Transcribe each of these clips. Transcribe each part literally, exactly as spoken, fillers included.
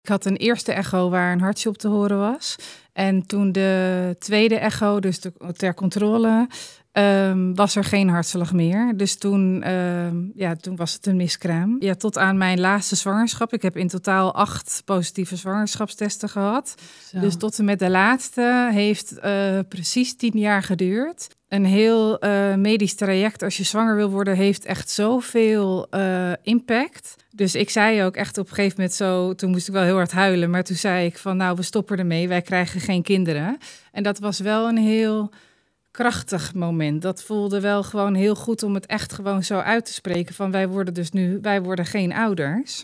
Ik had een eerste echo waar een hartje op te horen was. En toen de tweede echo, dus de, ter controle, um, was er geen hartslag meer. Dus toen, um, ja, toen was het een miskraam. Ja, tot aan mijn laatste zwangerschap. Ik heb in totaal acht positieve zwangerschapstesten gehad. Zo. Dus tot en met de laatste heeft uh, precies tien jaar geduurd. Een heel uh, medisch traject als je zwanger wil worden heeft echt zoveel uh, impact. Dus ik zei ook echt op een gegeven moment zo, toen moest ik wel heel hard huilen. Maar toen zei ik van nou, we stoppen ermee, wij krijgen geen kinderen. En dat was wel een heel krachtig moment. Dat voelde wel gewoon heel goed om het echt gewoon zo uit te spreken. Van wij worden dus nu, wij worden geen ouders.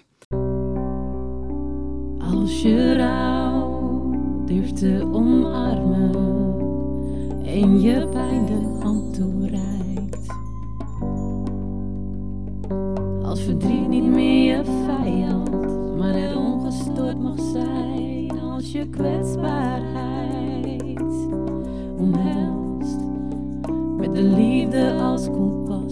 Als je rouw durft te omarmen en je pijn de hand toereikt. Als verdriet niet meer je vijand, maar het ongestoord mag zijn. Als je kwetsbaarheid omhelst met de liefde als kompas.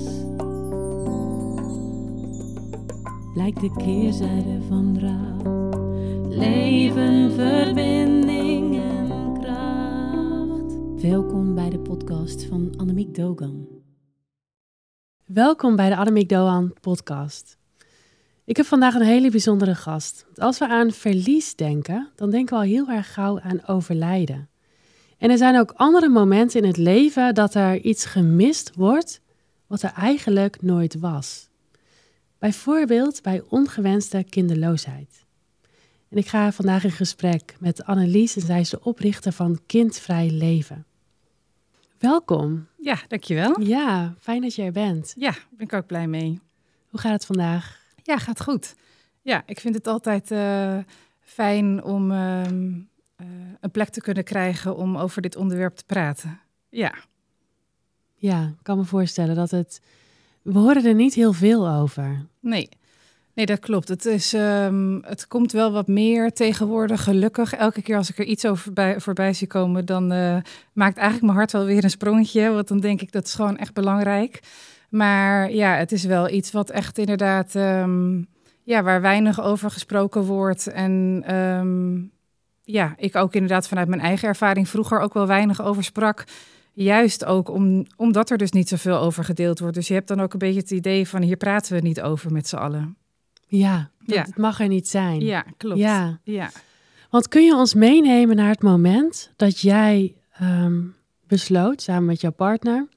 Blijkt de keerzijde van rouw. Leven, verbinding en kracht. Welkom bij de podcast van Annemiek Dogan. Welkom bij de Annemiek Dogan podcast. Ik heb vandaag een hele bijzondere gast. Als we aan verlies denken, dan denken we al heel erg gauw aan overlijden. En er zijn ook andere momenten in het leven dat er iets gemist wordt wat er eigenlijk nooit was. Bijvoorbeeld bij ongewenste kinderloosheid. En ik ga vandaag in gesprek met Annelies en zij is de oprichter van Kindvrij Leven. Welkom. Ja, dankjewel. Ja, fijn dat je er bent. Ja, daar ben ik ook blij mee. Hoe gaat het vandaag? Ja, gaat goed. Ja, ik vind het altijd uh, fijn om uh, uh, een plek te kunnen krijgen om over dit onderwerp te praten. Ja. Ja, ik kan me voorstellen dat het... We horen er niet heel veel over. Nee. Nee, dat klopt. Het, is, um, het komt wel wat meer tegenwoordig, gelukkig. Elke keer als ik er iets over bij, voorbij zie komen, dan uh, maakt eigenlijk mijn hart wel weer een sprongetje. Want dan denk ik, dat is gewoon echt belangrijk. Maar ja, het is wel iets wat echt inderdaad, um, ja, waar weinig over gesproken wordt. En um, ja, ik ook inderdaad vanuit mijn eigen ervaring vroeger ook wel weinig over sprak. Juist ook om, omdat er dus niet zoveel over gedeeld wordt. Dus je hebt dan ook een beetje het idee van, hier praten we niet over met z'n allen. Ja, dat, ja, het mag er niet zijn. Ja, klopt. Ja. Ja. Want kun je ons meenemen naar het moment dat jij um, besloot, samen met jouw partner,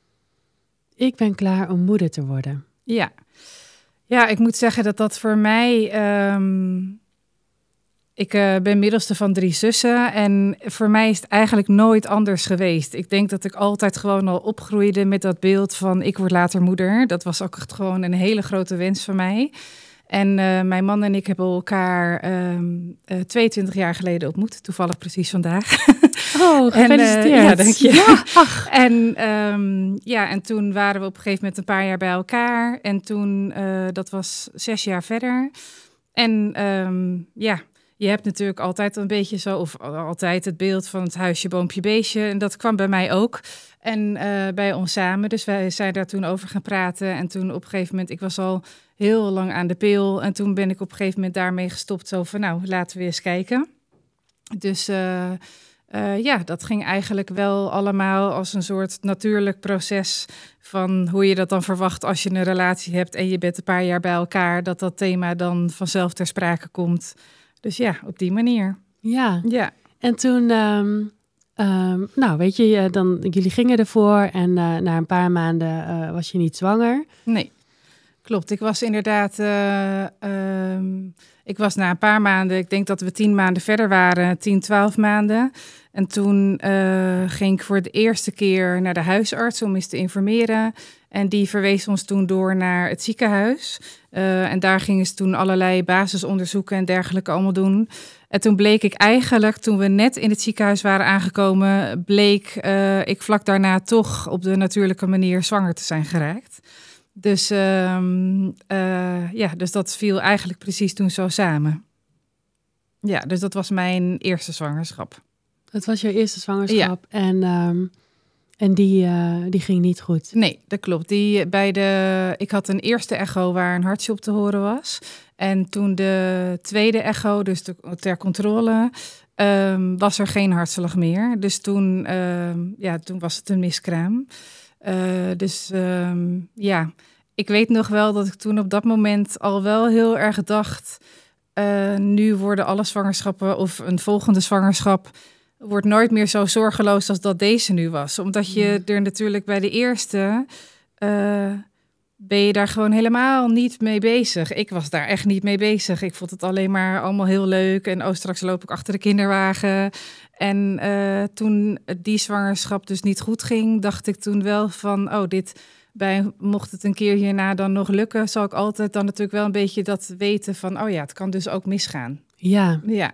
ik ben klaar om moeder te worden? Ja, ja, ik moet zeggen dat dat voor mij... Um, ik uh, ben middelste van drie zussen en voor mij is het eigenlijk nooit anders geweest. Ik denk dat ik altijd gewoon al opgroeide met dat beeld van ik word later moeder. Dat was ook echt gewoon een hele grote wens van mij. En uh, mijn man en ik hebben elkaar um, uh, tweeëntwintig jaar geleden ontmoet. Toevallig precies vandaag. Oh, gefeliciteerd. En, uh, ja, dank je. Ja, ach. En, um, ja, en toen waren we op een gegeven moment een paar jaar bij elkaar. En toen, uh, dat was zes jaar verder. En um, ja, je hebt natuurlijk altijd een beetje zo, of altijd het beeld van het huisje, boompje, beestje. En dat kwam bij mij ook. En uh, bij ons samen. Dus wij zijn daar toen over gaan praten. En toen op een gegeven moment, ik was al heel lang aan de pil. En toen ben ik op een gegeven moment daarmee gestopt. Zo van, nou, laten we eens kijken. Dus uh, uh, ja, dat ging eigenlijk wel allemaal als een soort natuurlijk proces van hoe je dat dan verwacht als je een relatie hebt en je bent een paar jaar bij elkaar, dat dat thema dan vanzelf ter sprake komt. Dus ja, op die manier. Ja, ja. En toen, um, um, nou weet je, dan, jullie gingen ervoor en uh, na een paar maanden uh, was je niet zwanger. Nee, klopt. Ik was inderdaad, uh, um, ik was na een paar maanden, ik denk dat we tien maanden verder waren, tien, twaalf maanden. En toen uh, ging ik voor de eerste keer naar de huisarts om eens te informeren. En die verwees ons toen door naar het ziekenhuis. Uh, en daar gingen ze toen allerlei basisonderzoeken en dergelijke allemaal doen. En toen bleek ik eigenlijk, toen we net in het ziekenhuis waren aangekomen, bleek uh, ik vlak daarna toch op de natuurlijke manier zwanger te zijn geraakt. Dus, um, uh, ja, dus dat viel eigenlijk precies toen zo samen. Ja, dus dat was mijn eerste zwangerschap. Dat was jouw eerste zwangerschap. Ja. En um, En die, uh, die ging niet goed? Nee, dat klopt. Die, bij de, ik had een eerste echo waar een hartje op te horen was. En toen de tweede echo, dus de, ter controle, um, was er geen hartslag meer. Dus toen, um, ja, toen was het een miskraam. Uh, dus um, ja, ik weet nog wel dat ik toen op dat moment al wel heel erg dacht... Uh, nu worden alle zwangerschappen of een volgende zwangerschap... wordt nooit meer zo zorgeloos als dat deze nu was. Omdat je er natuurlijk bij de eerste... Uh, ben je daar gewoon helemaal niet mee bezig. Ik was daar echt niet mee bezig. Ik vond het alleen maar allemaal heel leuk. En oh, straks loop ik achter de kinderwagen. En uh, toen die zwangerschap dus niet goed ging... dacht ik toen wel van... oh, dit bij, mocht het een keer hierna dan nog lukken... zal ik altijd dan natuurlijk wel een beetje dat weten van... oh ja, het kan dus ook misgaan. Ja. Ja.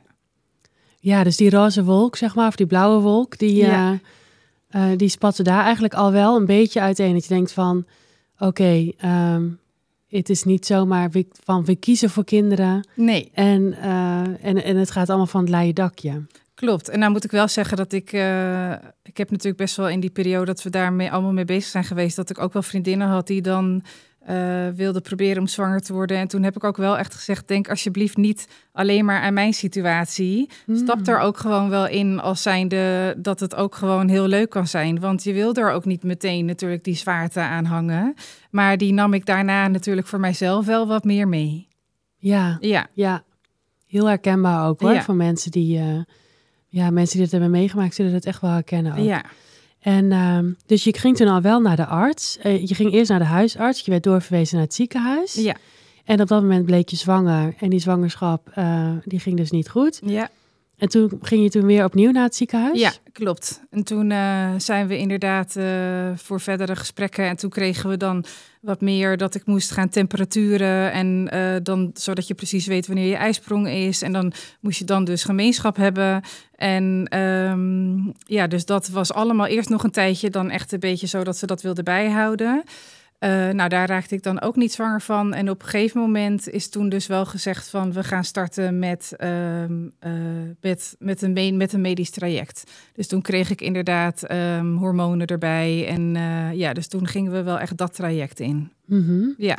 Ja, dus die roze wolk, zeg maar, of die blauwe wolk... die, ja. uh, uh, die spatte daar eigenlijk al wel een beetje uiteen. Dat je denkt van... oké, okay, um, het is niet zomaar we, van we kiezen voor kinderen. Nee. En, uh, en, en het gaat allemaal van het leien dakje. Klopt. En nou moet ik wel zeggen dat ik... Uh, ik heb natuurlijk best wel in die periode dat we daarmee allemaal mee bezig zijn geweest... dat ik ook wel vriendinnen had die dan uh, wilden proberen om zwanger te worden. En toen heb ik ook wel echt gezegd... denk alsjeblieft niet alleen maar aan mijn situatie. Hmm. Stap er ook gewoon wel in als zijnde dat het ook gewoon heel leuk kan zijn. Want je wil er ook niet meteen natuurlijk die zwaarte aan hangen. Maar die nam ik daarna natuurlijk voor mijzelf wel wat meer mee. Ja, ja. ja. Heel herkenbaar ook hoor, ja. van mensen die... Uh, ja, mensen die het hebben meegemaakt zullen het echt wel herkennen ook. Ja. En uh, dus je ging toen al wel naar de arts. Uh, je ging eerst naar de huisarts. Je werd doorverwezen naar het ziekenhuis. Ja. En op dat moment bleek je zwanger. En die zwangerschap, uh, die ging dus niet goed. Ja. En toen ging je toen weer opnieuw naar het ziekenhuis? Ja, klopt. En toen uh, zijn we inderdaad uh, voor verdere gesprekken. En toen kregen we dan wat meer dat ik moest gaan temperaturen. En uh, dan, zodat je precies weet wanneer je ijsprong is. En dan moest je dan dus gemeenschap hebben. En um, ja, dus dat was allemaal eerst nog een tijdje dan echt een beetje zo dat ze dat wilden bijhouden. Uh, nou, daar raakte ik dan ook niet zwanger van. En op een gegeven moment is toen dus wel gezegd van... we gaan starten met, uh, uh, met, met, een, met een medisch traject. Dus toen kreeg ik inderdaad um, hormonen erbij. En uh, ja, dus toen gingen we wel echt dat traject in. Mm-hmm. Ja.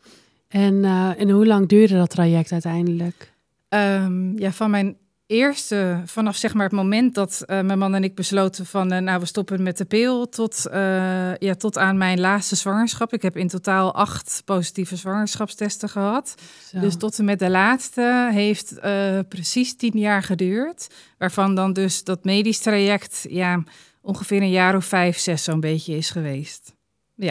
En, uh, en hoe lang duurde dat traject uiteindelijk? Um, ja, van mijn... Eerste, vanaf zeg maar het moment dat uh, mijn man en ik besloten van... Uh, nou, we stoppen met de pil tot, uh, ja, tot aan mijn laatste zwangerschap. Ik heb in totaal acht positieve zwangerschapstesten gehad. Zo. Dus tot en met de laatste heeft uh, precies tien jaar geduurd. Waarvan dan dus dat medisch traject... ja, ongeveer een jaar of vijf, zes zo'n beetje is geweest. Ja.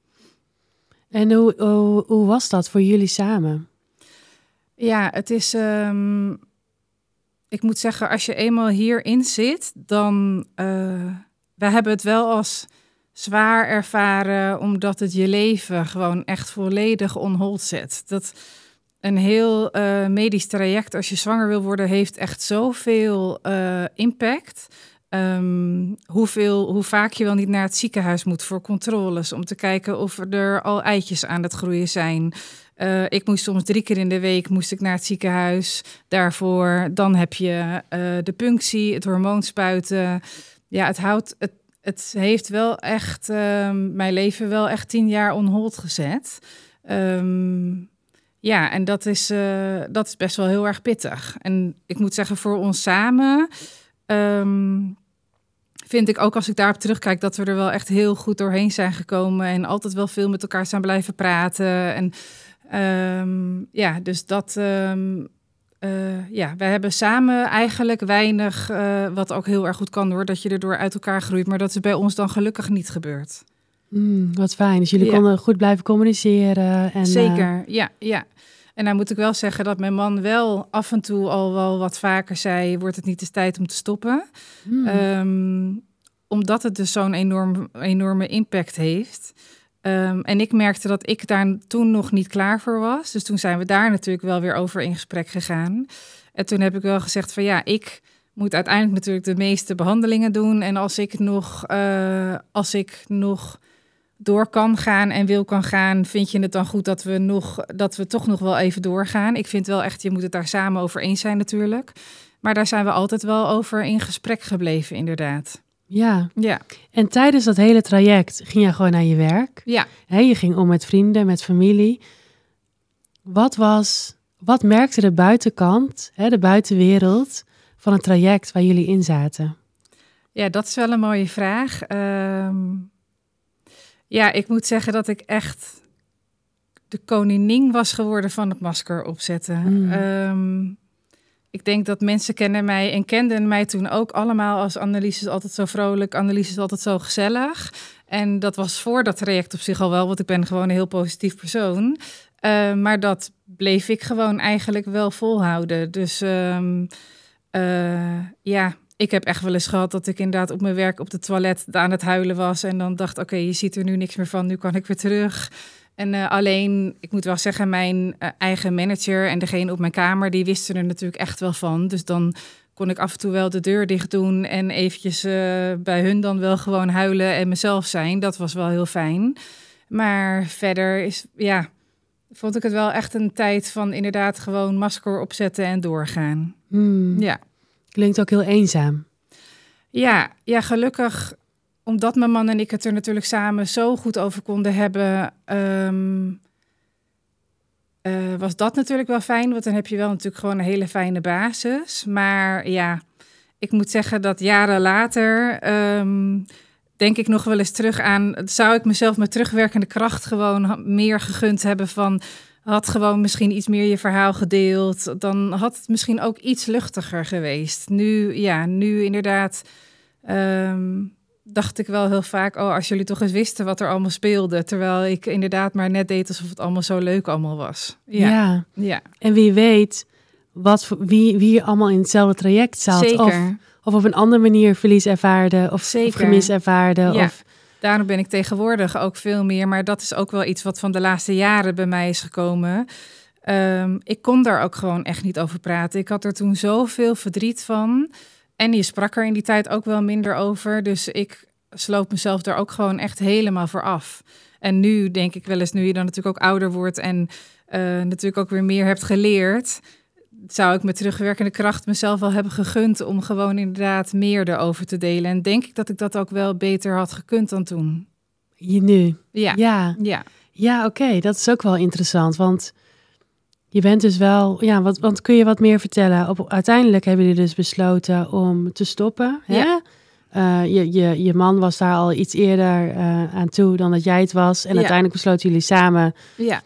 En hoe, hoe, hoe was dat voor jullie samen? Ja, het is... Um, Ik moet zeggen, als je eenmaal hierin zit, dan... Uh, wij hebben het wel als zwaar ervaren... omdat het je leven gewoon echt volledig on hold zet. Dat een heel uh, medisch traject, als je zwanger wil worden... heeft echt zoveel uh, impact. Um, hoeveel, hoe vaak je wel niet naar het ziekenhuis moet voor controles... om te kijken of er al eitjes aan het groeien zijn... Uh, ik moest soms drie keer in de week moest ik naar het ziekenhuis daarvoor. Dan heb je uh, de punctie, het hormoonspuiten. Ja, het houdt, het, het heeft wel echt uh, mijn leven wel echt tien jaar on hold gezet. Um, ja, en dat is, uh, dat is best wel heel erg pittig. En ik moet zeggen, voor ons samen... Um, vind ik ook als ik daarop terugkijk dat we er wel echt heel goed doorheen zijn gekomen... en altijd wel veel met elkaar zijn blijven praten... en Um, ja, dus dat... Um, uh, ja, wij hebben samen eigenlijk weinig... Uh, wat ook heel erg goed kan hoor, dat je erdoor uit elkaar groeit. Maar dat is bij ons dan gelukkig niet gebeurd. Mm, wat fijn. Dus jullie ja. konden goed blijven communiceren. En, Zeker, uh... ja, ja. En nou moet ik wel zeggen dat mijn man wel af en toe al wel wat vaker zei... wordt het niet eens tijd om te stoppen? Mm. Um, omdat het dus zo'n enorm, enorme impact heeft... Um, en ik merkte dat ik daar toen nog niet klaar voor was. Dus toen zijn we daar natuurlijk wel weer over in gesprek gegaan. En toen heb ik wel gezegd van ja, ik moet uiteindelijk natuurlijk de meeste behandelingen doen. En als ik nog, uh, als ik nog door kan gaan en wil kan gaan, vind je het dan goed dat we, nog, dat we toch nog wel even doorgaan? Ik vind wel echt, je moet het daar samen over eens zijn natuurlijk. Maar daar zijn we altijd wel over in gesprek gebleven, inderdaad. Ja, Ja, en tijdens dat hele traject ging je gewoon naar je werk. ja. Hè, je ging om met vrienden, met familie. Wat was, wat merkte de buitenkant, hè, de buitenwereld van het traject waar jullie in zaten? Ja, dat is wel een mooie vraag. Ehm, ja, ik moet zeggen dat ik echt de koningin was geworden van het masker opzetten. Mm. Ehm, ik denk dat mensen kennen mij en kenden mij toen ook allemaal als Annelies is altijd zo vrolijk, Annelies is altijd zo gezellig. En dat was voor dat traject op zich al wel, want ik ben gewoon een heel positief persoon. Uh, maar dat bleef ik gewoon eigenlijk wel volhouden. Dus um, uh, ja, ik heb echt wel eens gehad dat ik inderdaad op mijn werk op de toilet aan het huilen was. En dan dacht, oké, okay, je ziet er nu niks meer van, nu kan ik weer terug. En uh, alleen, ik moet wel zeggen, mijn uh, eigen manager en degene op mijn kamer, die wisten er natuurlijk echt wel van. Dus dan kon ik af en toe wel de deur dicht doen en eventjes uh, bij hun dan wel gewoon huilen en mezelf zijn. Dat was wel heel fijn. Maar verder is, ja, vond ik het wel echt een tijd van inderdaad gewoon masker opzetten en doorgaan. Hmm. Ja. Klinkt ook heel eenzaam. Ja, ja, gelukkig, omdat mijn man en ik het er natuurlijk samen zo goed over konden hebben, um, uh, was dat natuurlijk wel fijn. Want dan heb je wel natuurlijk gewoon een hele fijne basis. Maar ja, ik moet zeggen dat jaren later um, denk ik nog wel eens terug aan, zou ik mezelf met terugwerkende kracht gewoon meer gegund hebben van, had gewoon misschien iets meer je verhaal gedeeld, dan had het misschien ook iets luchtiger geweest. Nu, ja, nu inderdaad um, dacht ik wel heel vaak, oh, als jullie toch eens wisten wat er allemaal speelde, terwijl ik inderdaad maar net deed alsof het allemaal zo leuk allemaal was. Ja, ja. ja. En wie weet wat voor, wie, wie allemaal in hetzelfde traject zat. Zeker. Of, of op een andere manier verlies ervaarde of, of gemis ervaarde. Ja. Of... Daarom ben ik tegenwoordig ook veel meer, maar dat is ook wel iets wat van de laatste jaren bij mij is gekomen. Um, ik kon daar ook gewoon echt niet over praten. Ik had er toen zoveel verdriet van. En je sprak er in die tijd ook wel minder over. Dus ik sloot mezelf daar ook gewoon echt helemaal voor af. En nu denk ik wel eens, nu je dan natuurlijk ook ouder wordt en uh, natuurlijk ook weer meer hebt geleerd, zou ik met terugwerkende kracht mezelf wel hebben gegund om gewoon inderdaad meer erover te delen. En denk ik dat ik dat ook wel beter had gekund dan toen. Je nu? Ja. Ja, ja. ja oké. Okay. Dat is ook wel interessant, want je bent dus wel, ja, wat, want kun je wat meer vertellen? Op, uiteindelijk hebben jullie dus besloten om te stoppen. Hè? Ja. Uh, je, je, je man was daar al iets eerder uh, aan toe dan dat jij het was. En ja. uiteindelijk besloten jullie samen. Ja.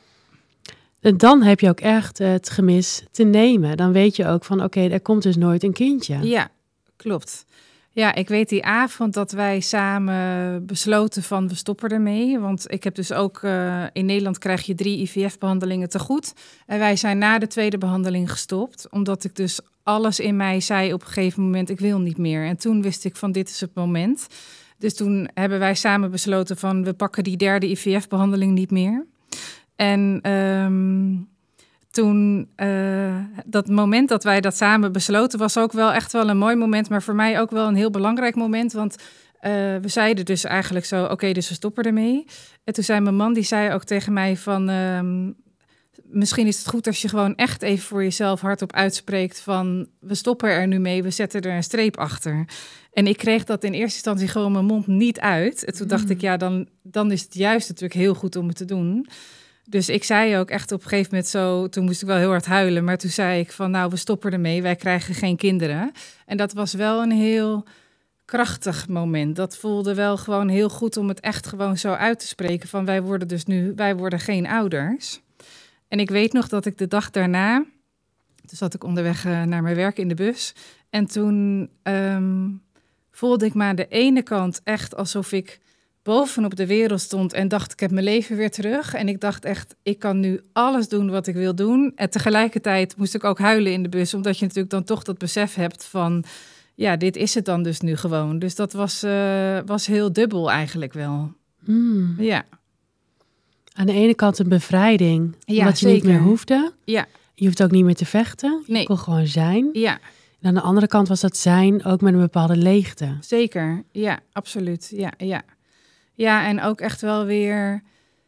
En dan heb je ook echt het gemis te nemen. Dan weet je ook van, oké, okay, er komt dus nooit een kindje. Ja, klopt. Ja, ik weet die avond dat wij samen besloten van we stoppen ermee. Want ik heb dus ook, uh, in Nederland krijg je drie I V F-behandelingen te goed. En wij zijn na de tweede behandeling gestopt. Omdat ik dus alles in mij zei op een gegeven moment, ik wil niet meer. En toen wist ik van dit is het moment. Dus toen hebben wij samen besloten van we pakken die derde I V F-behandeling niet meer. En um, toen, uh, dat moment dat wij dat samen besloten, was ook wel echt wel een mooi moment, maar voor mij ook wel een heel belangrijk moment. Want uh, we zeiden dus eigenlijk zo, oké, okay, dus we stoppen ermee. En toen zei mijn man, die zei ook tegen mij van, um, misschien is het goed als je gewoon echt even voor jezelf hardop uitspreekt van, we stoppen er nu mee, we zetten er een streep achter. En ik kreeg dat in eerste instantie gewoon mijn mond niet uit. En toen dacht mm. ik, ja, dan, dan is het juist natuurlijk heel goed om het te doen. Dus ik zei ook echt op een gegeven moment zo, toen moest ik wel heel hard huilen, maar toen zei ik van nou, we stoppen ermee, wij krijgen geen kinderen. En dat was wel een heel krachtig moment. Dat voelde wel gewoon heel goed om het echt gewoon zo uit te spreken van wij worden dus nu, wij worden geen ouders. En ik weet nog dat ik de dag daarna, toen zat ik onderweg uh, naar mijn werk in de bus en toen um, voelde ik me aan de ene kant echt alsof ik bovenop de wereld stond en dacht, ik heb mijn leven weer terug. En ik dacht echt, ik kan nu alles doen wat ik wil doen. En tegelijkertijd moest ik ook huilen in de bus, omdat je natuurlijk dan toch dat besef hebt van, ja, dit is het dan dus nu gewoon. Dus dat was, uh, was heel dubbel eigenlijk wel. Mm. Ja. Aan de ene kant een bevrijding, ja, omdat je zeker. niet meer hoefde. Ja. Je hoeft ook niet meer te vechten. Je nee. kon gewoon zijn. Ja. En aan de andere kant was dat zijn ook met een bepaalde leegte. Zeker, ja, absoluut. Ja, ja. Ja, en ook echt wel weer,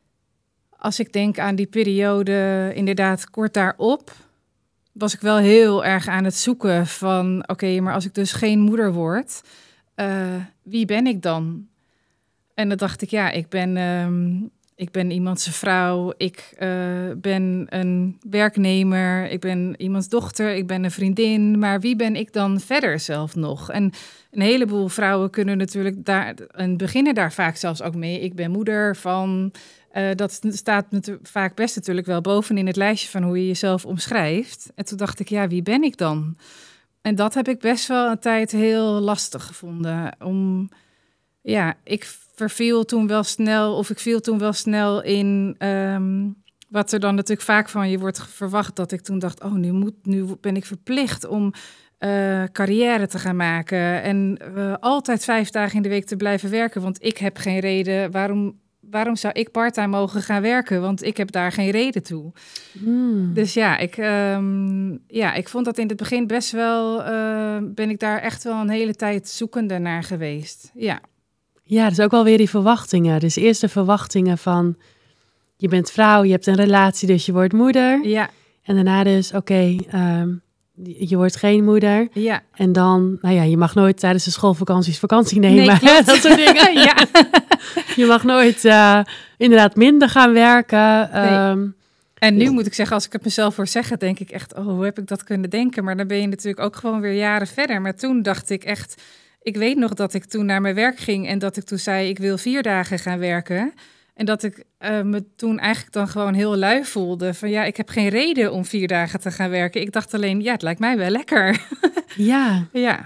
als ik denk aan die periode, inderdaad kort daarop, was ik wel heel erg aan het zoeken van, oké, okay, maar als ik dus geen moeder word, uh, wie ben ik dan? En dan dacht ik, ja, ik ben, um, ik ben iemands vrouw. Ik uh, ben een werknemer. Ik ben iemands dochter. Ik ben een vriendin. Maar wie ben ik dan verder zelf nog? En een heleboel vrouwen kunnen natuurlijk daar... en beginnen daar vaak zelfs ook mee. Ik ben moeder van... Uh, dat staat natu- vaak best natuurlijk wel bovenin het lijstje van hoe je jezelf omschrijft. En toen dacht ik, ja, wie ben ik dan? En dat heb ik best wel een tijd heel lastig gevonden. Om, ja, ik verviel toen wel snel, of ik viel toen wel snel in um, wat er dan natuurlijk vaak van je wordt verwacht. Dat ik toen dacht, oh, nu, moet, nu ben ik verplicht om uh, carrière te gaan maken. En uh, altijd vijf dagen in de week te blijven werken. Want ik heb geen reden waarom... Waarom zou ik parttime mogen gaan werken? Want ik heb daar geen reden toe. Hmm. Dus ja ik, um, ja, ik vond dat in het begin best wel... Uh, ben ik daar echt wel een hele tijd zoekende naar geweest. Ja, Ja, dus ook wel weer die verwachtingen. Dus eerst de verwachtingen van... je bent vrouw, je hebt een relatie, dus je wordt moeder. ja, En daarna dus, oké, okay, um, je wordt geen moeder. ja. En dan, nou ja, je mag nooit tijdens de schoolvakanties vakantie nemen. Nee, klopt. Dat soort dingen. Ja. Je mag nooit uh, inderdaad minder gaan werken. Nee. Um, En nu moet ik zeggen, als ik het mezelf voor zeggen, denk ik echt... oh, hoe heb ik dat kunnen denken? Maar dan ben je natuurlijk ook gewoon weer jaren verder. Maar toen dacht ik echt... Ik weet nog dat ik toen naar mijn werk ging... en dat ik toen zei, ik wil vier dagen gaan werken... En dat ik uh, me toen eigenlijk dan gewoon heel lui voelde. Van ja, ik heb geen reden om vier dagen te gaan werken. Ik dacht alleen, ja, het lijkt mij wel lekker. ja. Ja.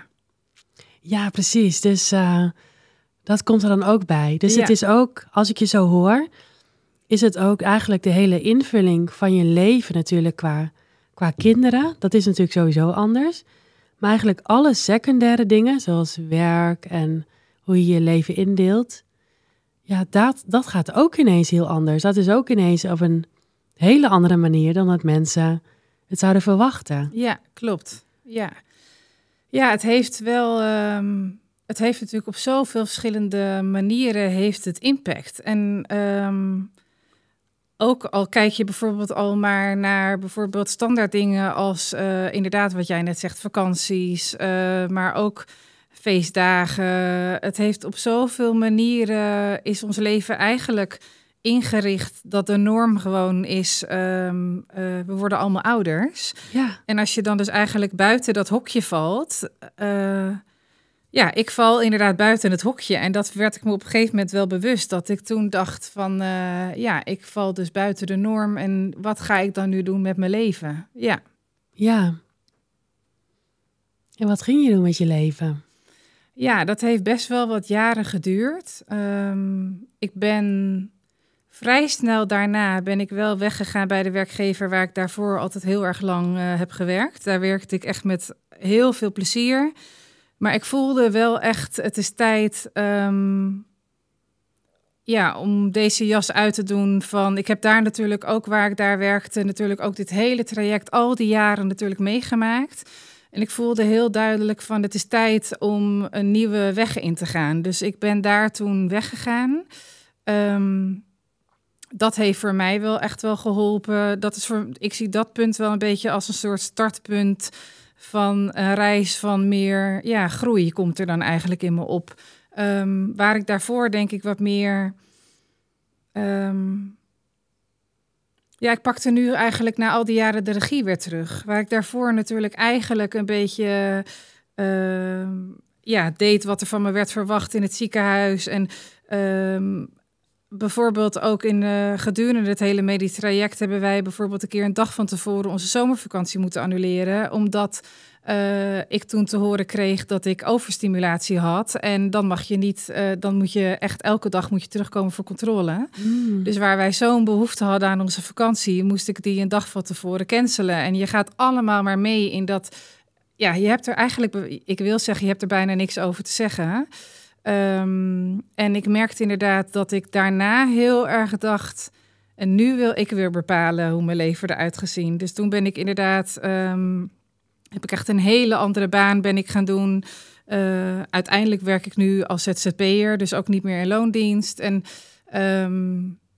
Ja, precies. Dus uh, dat komt er dan ook bij. Dus ja. het is ook, als ik je zo hoor... is het ook eigenlijk de hele invulling van je leven natuurlijk qua, qua kinderen. Dat is natuurlijk sowieso anders. Maar eigenlijk alle secundaire dingen, zoals werk en hoe je je leven indeelt... Ja, dat, dat gaat ook ineens heel anders. Dat is ook ineens op een hele andere manier dan dat mensen het zouden verwachten. Ja, klopt. Ja, ja het heeft wel... Um, het heeft natuurlijk op zoveel verschillende manieren heeft het impact. En um, ook al kijk je bijvoorbeeld al maar naar bijvoorbeeld standaard dingen als uh, inderdaad wat jij net zegt, vakanties, uh, maar ook... feestdagen. Het heeft op zoveel manieren is ons leven eigenlijk ingericht dat de norm gewoon is, um, uh, we worden allemaal ouders. Ja. En als je dan dus eigenlijk buiten dat hokje valt, uh, ja, ik val inderdaad buiten het hokje. En dat werd ik me op een gegeven moment wel bewust, dat ik toen dacht van, uh, ja, ik val dus buiten de norm en wat ga ik dan nu doen met mijn leven? Ja. Ja. En wat ging je doen met je leven? Ja, dat heeft best wel wat jaren geduurd. Um, ik ben vrij snel daarna ben ik wel weggegaan bij de werkgever waar ik daarvoor altijd heel erg lang uh, heb gewerkt. Daar werkte ik echt met heel veel plezier. Maar ik voelde wel echt, het is tijd um, ja, om deze jas uit te doen. Van, ik heb daar natuurlijk ook waar ik daar werkte, natuurlijk ook dit hele traject, al die jaren natuurlijk meegemaakt. En ik voelde heel duidelijk van het is tijd om een nieuwe weg in te gaan. Dus ik ben daar toen weggegaan. Um, dat heeft voor mij wel echt wel geholpen. Dat is voor, ik zie dat punt wel een beetje als een soort startpunt van een reis van meer ja, groei komt er dan eigenlijk in me op. Um, waar ik daarvoor denk ik wat meer... Um, Ja, ik pakte nu eigenlijk na al die jaren de regie weer terug. Waar ik daarvoor natuurlijk eigenlijk een beetje uh, ja, deed wat er van me werd verwacht in het ziekenhuis. En um, bijvoorbeeld ook in uh, gedurende het hele medisch traject hebben wij bijvoorbeeld een keer een dag van tevoren onze zomervakantie moeten annuleren. Omdat uh, ik toen te horen kreeg dat ik overstimulatie had. En dan mag je niet, uh, dan moet je echt elke dag moet je terugkomen voor controle. Mm. Dus waar wij zo'n behoefte hadden aan onze vakantie, moest ik die een dag van tevoren cancelen. En je gaat allemaal maar mee in dat, ja, je hebt er eigenlijk, ik wil zeggen, je hebt er bijna niks over te zeggen. Um, en ik merkte inderdaad dat ik daarna heel erg dacht, en nu wil ik weer bepalen hoe mijn leven eruit gezien. Dus toen ben ik inderdaad, um, heb ik echt een hele andere baan ben ik gaan doen. Uh, uiteindelijk werk ik nu als Z Z P'er, dus ook niet meer in loondienst. En um,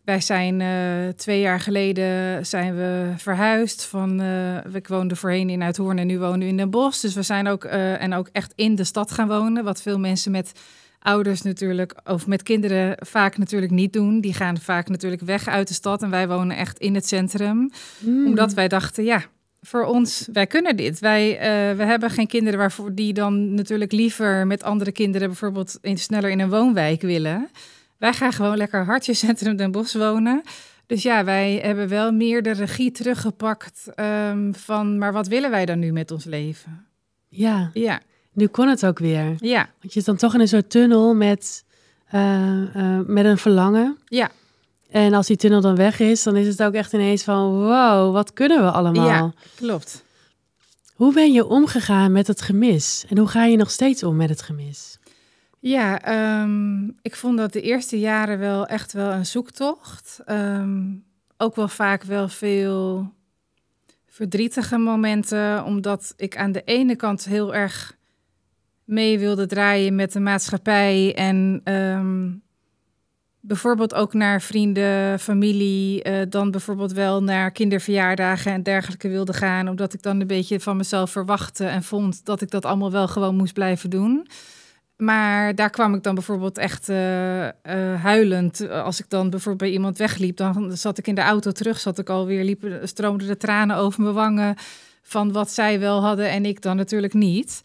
wij zijn uh, twee jaar geleden zijn we verhuisd. Van, uh, ik woonde voorheen in Uithoorn en nu wonen we in Den Bosch. Dus we zijn ook, uh, en ook echt in de stad gaan wonen. Wat veel mensen met ouders natuurlijk, of met kinderen vaak natuurlijk niet doen. Die gaan vaak natuurlijk weg uit de stad. En wij wonen echt in het centrum. Mm. Omdat wij dachten, ja, voor ons, wij kunnen dit. Wij uh, we hebben geen kinderen waarvoor die dan natuurlijk liever met andere kinderen bijvoorbeeld in, sneller in een woonwijk willen. Wij gaan gewoon lekker hartje centrum Den Bosch wonen. Dus ja, wij hebben wel meer de regie teruggepakt um, van, maar wat willen wij dan nu met ons leven? Ja, ja. Nu kon het ook weer. Ja. Want je zit dan toch in een soort tunnel met, uh, uh, met een verlangen. Ja. En als die tunnel dan weg is, dan is het ook echt ineens van, wow, wat kunnen we allemaal? Ja, klopt. Hoe ben je omgegaan met het gemis? En hoe ga je nog steeds om met het gemis? Ja, um, ik vond dat de eerste jaren wel echt wel een zoektocht. Um, ook wel vaak wel veel verdrietige momenten, omdat ik aan de ene kant heel erg mee wilde draaien met de maatschappij en um, bijvoorbeeld ook naar vrienden, familie, uh, dan bijvoorbeeld wel naar kinderverjaardagen en dergelijke wilde gaan, omdat ik dan een beetje van mezelf verwachtte en vond dat ik dat allemaal wel gewoon moest blijven doen. Maar daar kwam ik dan bijvoorbeeld echt uh, uh, huilend. Als ik dan bijvoorbeeld bij iemand wegliep, dan zat ik in de auto terug, zat ik alweer, liepen, stroomden de tranen over mijn wangen van wat zij wel hadden en ik dan natuurlijk niet.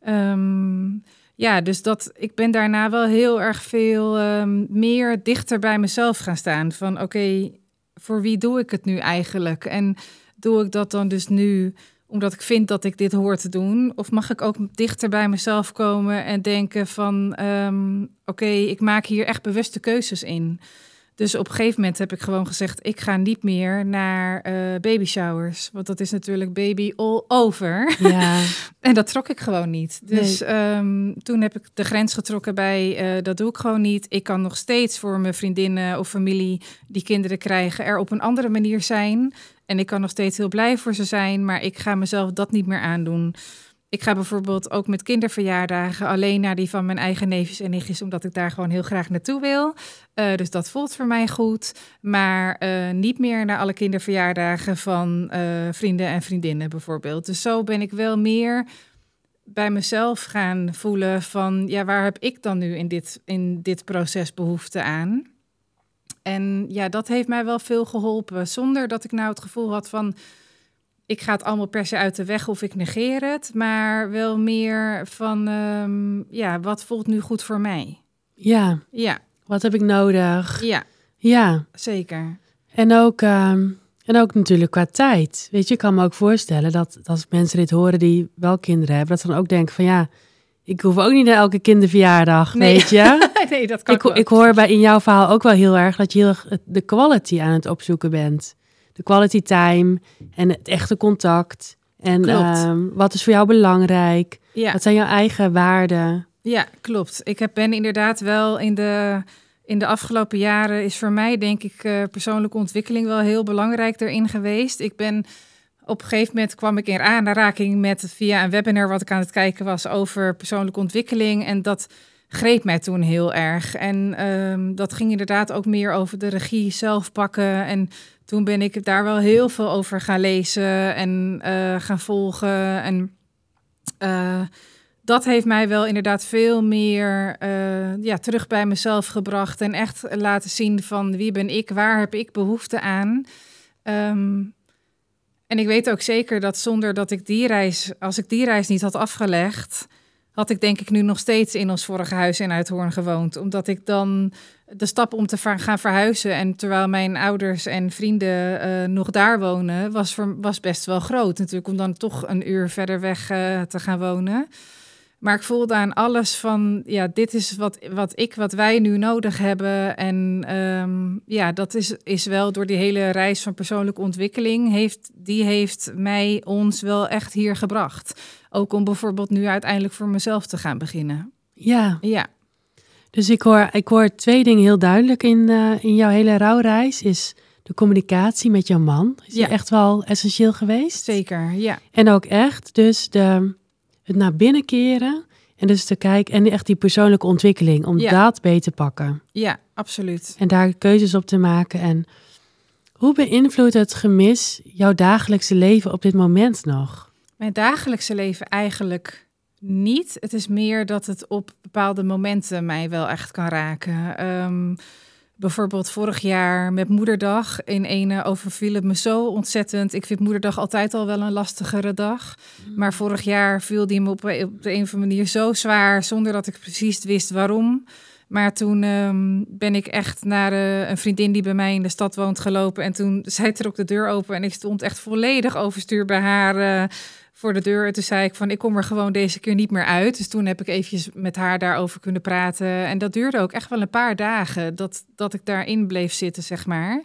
Um, ja, dus dat, ik ben daarna wel heel erg veel um, meer dichter bij mezelf gaan staan. Van oké, okay, voor wie doe ik het nu eigenlijk? En doe ik dat dan dus nu omdat ik vind dat ik dit hoor te doen? Of mag ik ook dichter bij mezelf komen en denken van um, oké, okay, ik maak hier echt bewuste keuzes in. Dus op een gegeven moment heb ik gewoon gezegd, ik ga niet meer naar uh, baby showers. Want dat is natuurlijk baby all over. Ja. En dat trok ik gewoon niet. Dus nee. um, toen heb ik de grens getrokken bij, uh, dat doe ik gewoon niet. Ik kan nog steeds voor mijn vriendinnen of familie die kinderen krijgen er op een andere manier zijn. En ik kan nog steeds heel blij voor ze zijn, maar ik ga mezelf dat niet meer aandoen. Ik ga bijvoorbeeld ook met kinderverjaardagen alleen naar die van mijn eigen neefjes en nichtjes, omdat ik daar gewoon heel graag naartoe wil. Uh, dus dat voelt voor mij goed. Maar uh, niet meer naar alle kinderverjaardagen van uh, vrienden en vriendinnen bijvoorbeeld. Dus zo ben ik wel meer bij mezelf gaan voelen van, ja, waar heb ik dan nu in dit, in dit proces behoefte aan? En ja, dat heeft mij wel veel geholpen, zonder dat ik nou het gevoel had van, ik ga het allemaal per se uit de weg of ik negeer het, maar wel meer van, um, ja, wat voelt nu goed voor mij? Ja. Ja. Wat heb ik nodig? Ja. Ja. Zeker. En ook, um, en ook natuurlijk qua tijd. Weet je, ik kan me ook voorstellen dat als mensen dit horen die wel kinderen hebben, dat ze dan ook denken van, ja, ik hoef ook niet naar elke kinderverjaardag, nee. Weet je? Nee, dat kan ik, ik hoor bij in jouw verhaal ook wel heel erg dat je heel erg de quality aan het opzoeken bent. De quality time en het echte contact. En um, wat is voor jou belangrijk? Ja. Wat zijn jouw eigen waarden? Ja, klopt. Ik heb, ben inderdaad wel in de, in de afgelopen jaren is voor mij denk ik uh, persoonlijke ontwikkeling wel heel belangrijk erin geweest. Ik ben op een gegeven moment kwam ik in aanraking met via een webinar wat ik aan het kijken was over persoonlijke ontwikkeling. En dat greep mij toen heel erg. En um, dat ging inderdaad ook meer over de regie zelf pakken. En toen ben ik daar wel heel veel over gaan lezen en uh, gaan volgen. En uh, dat heeft mij wel inderdaad veel meer uh, ja, terug bij mezelf gebracht. En echt laten zien van wie ben ik, waar heb ik behoefte aan. Um, en ik weet ook zeker dat zonder dat ik die reis, als ik die reis niet had afgelegd, had ik denk ik nu nog steeds in ons vorige huis in Uithoorn gewoond. Omdat ik dan de stap om te gaan verhuizen en terwijl mijn ouders en vrienden uh, nog daar wonen, was, voor, was best wel groot natuurlijk om dan toch een uur verder weg uh, te gaan wonen. Maar ik voelde aan alles van, ja, dit is wat, wat ik, wat wij nu nodig hebben. En um, ja, dat is, is wel door die hele reis van persoonlijke ontwikkeling, heeft, die heeft mij, ons wel echt hier gebracht. Ook om bijvoorbeeld nu uiteindelijk voor mezelf te gaan beginnen. Ja. Ja. Dus ik hoor, ik hoor twee dingen heel duidelijk in, uh, in jouw hele rouwreis. Is de communicatie met jouw man. Is ja. echt wel essentieel geweest? Zeker, ja. En ook echt dus de, het naar binnen keren En dus te kijken, en echt die persoonlijke ontwikkeling, om Ja. dat beter te pakken. Ja, absoluut. En daar keuzes op te maken. En hoe beïnvloedt het gemis jouw dagelijkse leven op dit moment nog? Mijn dagelijkse leven eigenlijk niet. Het is meer dat het op bepaalde momenten mij wel echt kan raken. Um, bijvoorbeeld vorig jaar met Moederdag. In ene overviel het me zo ontzettend. Ik vind Moederdag altijd al wel een lastigere dag. Maar vorig jaar viel die me op, op de een of andere manier zo zwaar, zonder dat ik precies wist waarom. Maar toen um, ben ik echt naar uh, een vriendin die bij mij in de stad woont gelopen. En toen zij trok de deur open en ik stond echt volledig overstuur bij haar uh, voor de deur. En toen zei ik van, ik kom er gewoon deze keer niet meer uit. Dus toen heb ik eventjes met haar daarover kunnen praten. En dat duurde ook echt wel een paar dagen dat, dat ik daarin bleef zitten, zeg maar.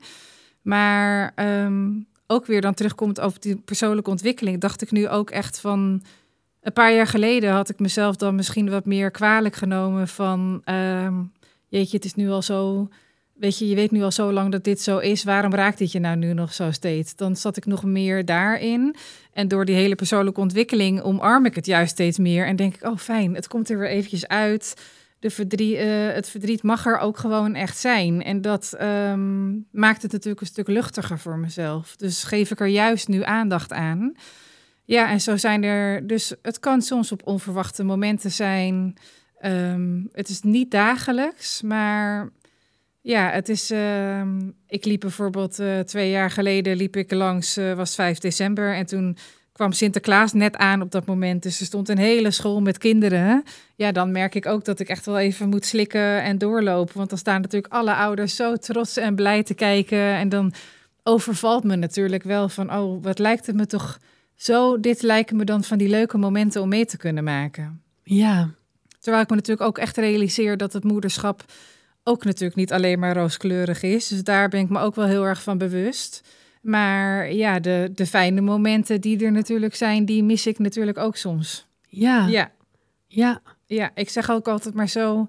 Maar um, ook weer dan terugkomt over die persoonlijke ontwikkeling, dacht ik nu ook echt van, een paar jaar geleden had ik mezelf dan misschien wat meer kwalijk genomen van, um, jeetje, het is nu al zo, weet je, je weet nu al zo lang dat dit zo is, waarom raakt dit je nou nu nog zo steeds? Dan zat ik nog meer daarin. En door die hele persoonlijke ontwikkeling omarm ik het juist steeds meer en denk ik, oh fijn, het komt er weer eventjes uit. De verdriet, uh, het verdriet mag er ook gewoon echt zijn. En dat um, maakt het natuurlijk een stuk luchtiger voor mezelf. Dus geef ik er juist nu aandacht aan. Ja, en zo zijn er, dus het kan soms op onverwachte momenten zijn. Um, het is niet dagelijks, maar ja, het is, um, ik liep bijvoorbeeld uh, twee jaar geleden liep ik langs, uh, was vijf december en toen kwam Sinterklaas net aan op dat moment. Dus er stond een hele school met kinderen. Ja, dan merk ik ook dat ik echt wel even moet slikken en doorlopen. Want dan staan natuurlijk alle ouders zo trots en blij te kijken. En dan overvalt me natuurlijk wel van, oh, wat lijkt het me toch zo. Dit lijken me dan van die leuke momenten om mee te kunnen maken. Ja. Terwijl ik me natuurlijk ook echt realiseer dat het moederschap ook natuurlijk niet alleen maar rooskleurig is. Dus daar ben ik me ook wel heel erg van bewust. Maar ja, de, de fijne momenten die er natuurlijk zijn, die mis ik natuurlijk ook soms. Ja. Ja. Ja. Ja, ik zeg ook altijd maar zo.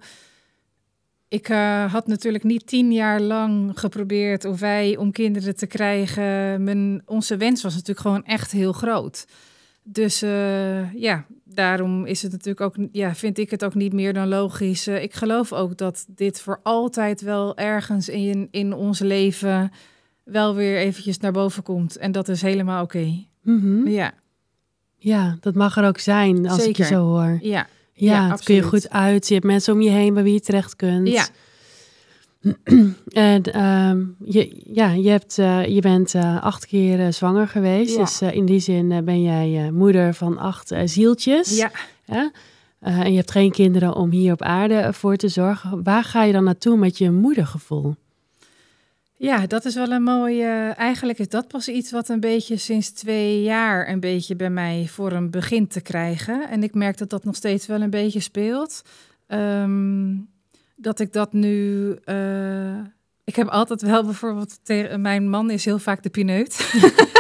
Ik uh, had natuurlijk niet tien jaar lang geprobeerd of wij om kinderen te krijgen. Mijn, onze wens was natuurlijk gewoon echt heel groot. Dus uh, ja, daarom is het natuurlijk ook, ja, vind ik het ook niet meer dan logisch. Uh, ik geloof ook dat dit voor altijd wel ergens in, in ons leven wel weer eventjes naar boven komt. En dat is helemaal oké. Okay. Mm-hmm. Ja. Ja, dat mag er ook zijn als Zeker. Ik je zo hoor. Ja. Ja, ja, het kun je goed uit. Je hebt mensen om je heen bij wie je terecht kunt. Ja. En um, je, ja, je, hebt, uh, je bent uh, acht keer uh, zwanger geweest. Ja. Dus uh, in die zin uh, ben jij uh, moeder van acht uh, zieltjes. Ja. Uh, uh, en je hebt geen kinderen om hier op aarde voor te zorgen. Waar ga je dan naartoe met je moedergevoel? Ja, dat is wel een mooie. Eigenlijk is dat pas iets wat een beetje sinds twee jaar een beetje bij mij voor een begin te krijgen. En ik merk dat dat nog steeds wel een beetje speelt. Um, dat ik dat nu. Uh, ik heb altijd wel bijvoorbeeld tegen mijn man is heel vaak de pineut.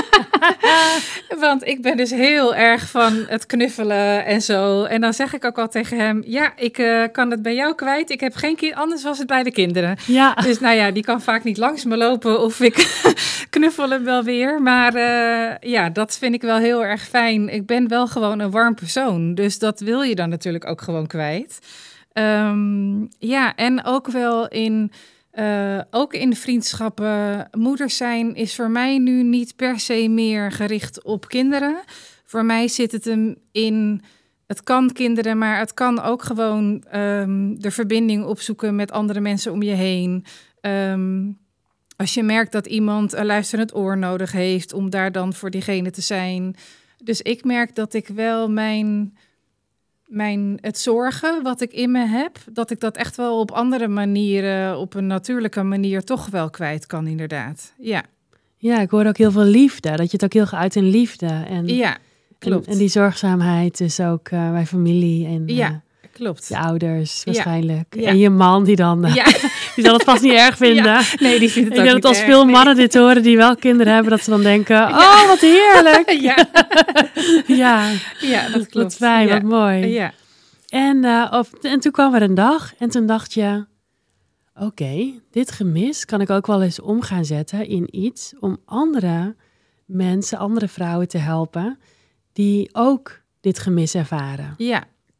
Want ik ben dus heel erg van het knuffelen en zo. En dan zeg ik ook al tegen hem, ja, ik uh, kan het bij jou kwijt. Ik heb geen kind, anders was het bij de kinderen. Ja. Dus nou ja, die kan vaak niet langs me lopen of ik knuffel hem wel weer. Maar uh, ja, dat vind ik wel heel erg fijn. Ik ben wel gewoon een warm persoon. Dus dat wil je dan natuurlijk ook gewoon kwijt. Um, ja, en ook wel in... Uh, ook in vriendschappen, moeders zijn is voor mij nu niet per se meer gericht op kinderen. Voor mij zit het hem in, het kan kinderen, maar het kan ook gewoon um, de verbinding opzoeken met andere mensen om je heen. Um, als je merkt dat iemand een luisterend oor nodig heeft, om daar dan voor diegene te zijn. Dus ik merk dat ik wel mijn... Mijn, het zorgen wat ik in me heb, dat ik dat echt wel op andere manieren, op een natuurlijke manier toch wel kwijt kan, inderdaad. Ja, ja, ik hoor ook heel veel liefde, dat je het ook heel geuit in liefde. En, ja, klopt. En, en die zorgzaamheid is ook uh, bij familie en uh, ja, klopt. je ouders waarschijnlijk. Ja. En je man die dan, uh, ja. die zal het vast niet erg vinden. Ja. Nee, die vindt het ik ook denk niet dat als erg, veel nee. mannen dit horen die wel kinderen hebben, dat ze dan denken, Ja. oh, wat heerlijk. ja. ja. ja, dat klopt. Wat fijn, ja. wat mooi. Ja. En, uh, of, en toen kwam er een dag en toen dacht je, oké, okay, dit gemis kan ik ook wel eens om gaan zetten in iets om andere mensen, andere vrouwen te helpen die ook dit gemis ervaren. Ja,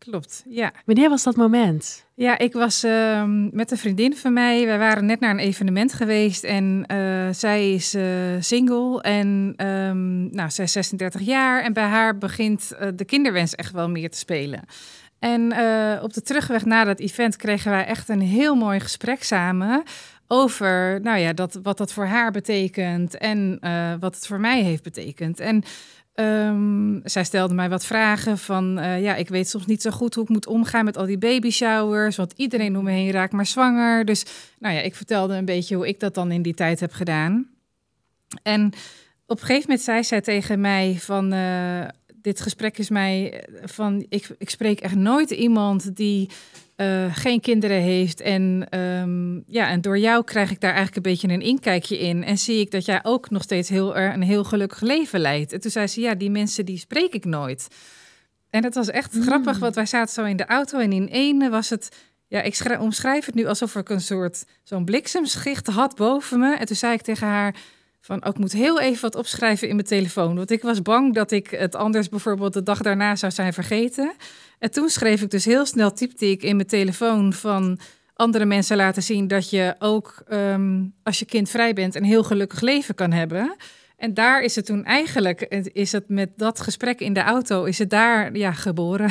klopt. Ja. Wanneer was dat moment? Ja, ik was uh, met een vriendin van mij. Wij waren net naar een evenement geweest en uh, zij is uh, single en um, nou, zij is zesendertig jaar en bij haar begint uh, de kinderwens echt wel meer te spelen. En uh, op de terugweg na dat event kregen wij echt een heel mooi gesprek samen over, nou ja, dat, wat dat voor haar betekent en uh, wat het voor mij heeft betekend. En Um, zij stelde mij wat vragen van, uh, ja, ik weet soms niet zo goed hoe ik moet omgaan met al die baby showers, want iedereen om me heen raakt maar zwanger. Dus, nou ja, ik vertelde een beetje hoe ik dat dan in die tijd heb gedaan. En op een gegeven moment zei zij tegen mij van, uh, dit gesprek is mij van, ik, ik spreek echt nooit iemand die uh, geen kinderen heeft. En, um, ja, en door jou krijg ik daar eigenlijk een beetje een inkijkje in. En zie ik dat jij ook nog steeds heel, een heel gelukkig leven leidt. En toen zei ze, ja, die mensen die spreek ik nooit. En dat was echt mm. grappig, want wij zaten zo in de auto en in ene was het, ja, ik schrijf, omschrijf het nu alsof ik een soort, zo'n bliksemschicht had boven me. En toen zei ik tegen haar van, ook moet heel even wat opschrijven in mijn telefoon. Want ik was bang dat ik het anders bijvoorbeeld de dag daarna zou zijn vergeten. En toen schreef ik dus heel snel, typte ik in mijn telefoon van andere mensen laten zien dat je ook um, als je kindvrij bent een heel gelukkig leven kan hebben. En daar is het toen eigenlijk, is het met dat gesprek in de auto, is het daar ja, geboren.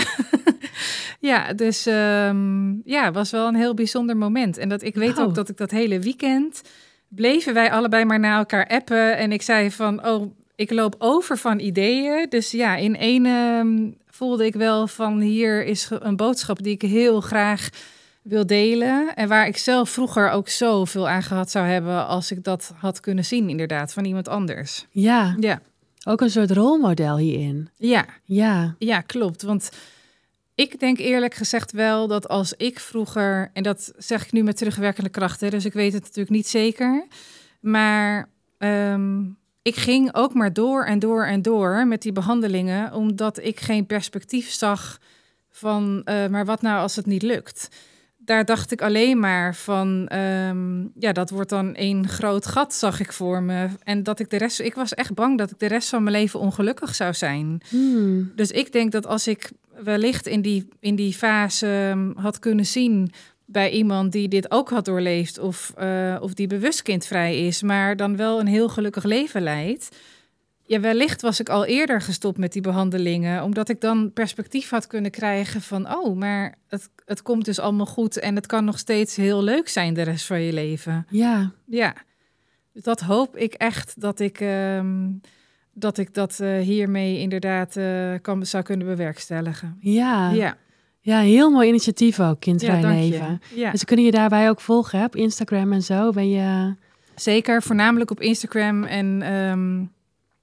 Ja, dus um, ja, was wel een heel bijzonder moment. En dat ik weet wow. ook dat ik dat hele weekend bleven wij allebei maar naar elkaar appen. En ik zei van, oh, ik loop over van ideeën. Dus ja, in één um, voelde ik wel van, hier is een boodschap die ik heel graag wil delen. En waar ik zelf vroeger ook zoveel aan gehad zou hebben als ik dat had kunnen zien, inderdaad, van iemand anders. Ja, ja. Ook een soort rolmodel hierin. Ja, ja. ja, klopt. Want ik denk eerlijk gezegd wel dat als ik vroeger, en dat zeg ik nu met terugwerkende kracht, hè, dus ik weet het natuurlijk niet zeker, maar um, ik ging ook maar door en door en door met die behandelingen, omdat ik geen perspectief zag van, uh, maar wat nou als het niet lukt? Daar dacht ik alleen maar van, um, ja, dat wordt dan één groot gat, zag ik voor me. En dat ik de rest, ik was echt bang dat ik de rest van mijn leven ongelukkig zou zijn. Hmm. Dus ik denk dat als ik wellicht in die, in die fase um, had kunnen zien bij iemand die dit ook had doorleefd, of, uh, of die bewust kindvrij is, maar dan wel een heel gelukkig leven leidt. Ja, wellicht was ik al eerder gestopt met die behandelingen, omdat ik dan perspectief had kunnen krijgen van, oh, maar het, het komt dus allemaal goed en het kan nog steeds heel leuk zijn de rest van je leven. Ja. Ja, dus dat hoop ik echt dat ik, um, dat, ik dat uh, hiermee inderdaad uh, kan, zou kunnen bewerkstelligen. Ja. Ja. Ja, heel mooi initiatief ook, kindvrij ja, leven. Ja. Dus kunnen je daarbij ook volgen, hè? Op Instagram en zo? Ben je... Zeker, voornamelijk op Instagram en Um,